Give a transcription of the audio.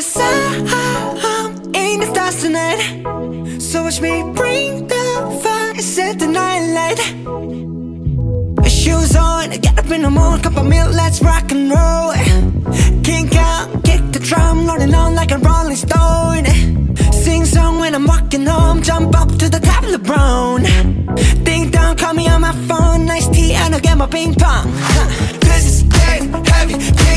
'cause I'm in the stars tonight. So watch me bring the fire, set the night light. Shoes on, get up in the morning, cup of milk, let's rock and roll. Kink out, kick the drum, rolling on like a rolling stone. Sing song when I'm walking home, jump up to the top of the brown. Ding dong, call me on my phone, nice tea and I'll get my ping pong. This is getting heavy.